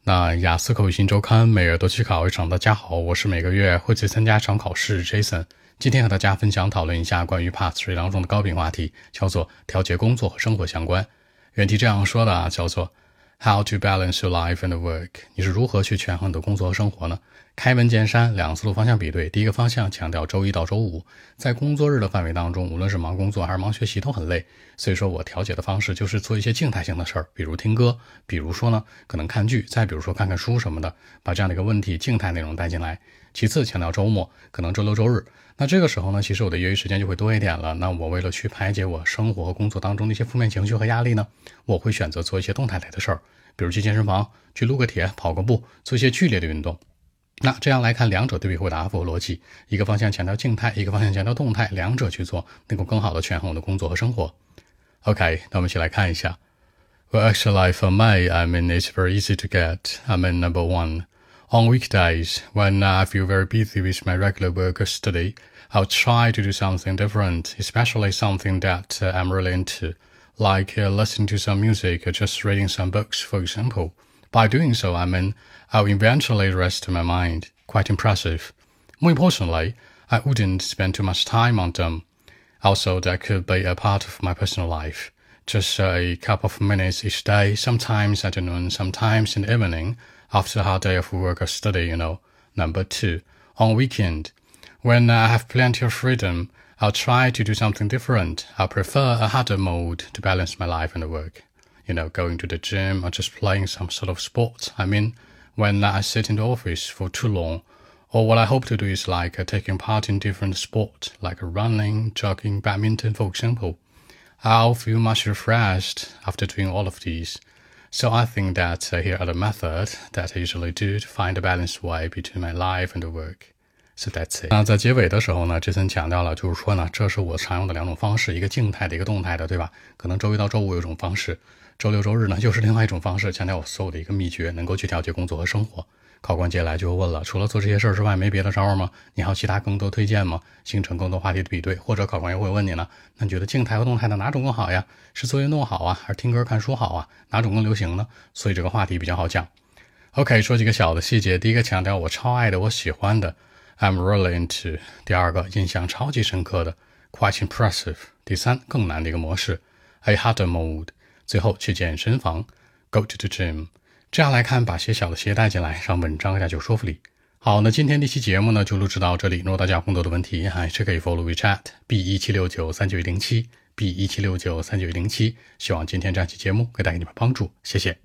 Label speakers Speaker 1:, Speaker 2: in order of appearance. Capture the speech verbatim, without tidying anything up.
Speaker 1: 那雅思口语新周刊每月都去考一场，大家好，我是每个月会去参加一场考试 Jason。今天和大家分享讨论一下关于 Part 三当中的高频话题，叫做调节工作和生活相关。原题这样说的啊，叫做 How to balance your life and work。 你是如何去权衡你的工作和生活呢？开门见山，两个思路方向比对。第一个方向强调周一到周五在工作日的范围当中，无论是忙工作还是忙学习都很累，所以说我调节的方式就是做一些静态性的事儿，比如听歌，比如说呢可能看剧，再比如说看看书什么的，把这样的一个问题静态内容带进来。其次强调周末，可能周六周日，那这个时候呢其实我的业余时间就会多一点了。那我为了去排解我生活和工作当中的一些负面情绪和压力呢，我会选择做一些动态类的事儿，比如去健身房，去撸个铁，跑个步，做一些剧烈的运动。那这样来看，两者对比回答符合逻辑，一个方向强调静态，一个方向强调动态，两者去做能够更好的权衡我的工作和生活。 OK， 那我们一起来看一下。 Well, actually for me, I mean it's very easy to get. I mean number one, on weekdays when I feel very busy with my regular work or study, I'll try to do something different, especially something that uh, I'm really into, like uh, listening to some music or just reading some books, for example. By doing so, I mean, I'll eventually rest my mind. Quite impressive. More importantly, I wouldn't spend too much time on them. Also, that could be a part of my personal life. Just a couple of minutes each day, sometimes at noon, sometimes in the evening, after a hard day of work or study, you know. Number two, on weekend, when I have plenty of freedom, I'll try to do something different. I'll prefer a harder mode to balance my life and work. You know, going to the gym or just playing some sort of sport. I mean, when I sit in the office for too long, or what I hope to do is like uh, taking part in different sports, like running, jogging, badminton, for example. I'll feel much refreshed after doing all of these. So I think that uh, here are the methods that I usually do to find a balanced way between my life and the work. So that's it. 那在结尾的时候呢 Jason 强调了，就是说呢，这是我常用的两种方式，一个静态的，一个动态的，对吧？可能周一到周五有一种方式，周六周日呢又是另外一种方式，强调我所有的一个秘诀，能够去调节工作和生活。考官接下来就会问了，除了做这些事儿之外没别的招吗？你还有其他更多推荐吗？形成更多话题的比对。或者考官又会问你呢，那你觉得静态和动态的哪种更好呀？是做运动好啊，还是听歌看书好啊？哪种更流行呢？所以这个话题比较好讲。 OK， 说几个小的细节。第一个强调我超爱的，我喜欢的， I'm really into。 第二个印象超级深刻的， quite impressive。 第三更难的一个模式， a harder mode。 最后去健身房， go to the gym。这样来看，把些小的鞋带进来，让文章更加有说服力。好，那今天这期节目呢就录制到这里。如果大家有更多的问题，还是可以 follow WeChat B 一七六九三九一零七 B 一七六九三九一零七。希望今天这期节目给大家一点帮助，谢谢。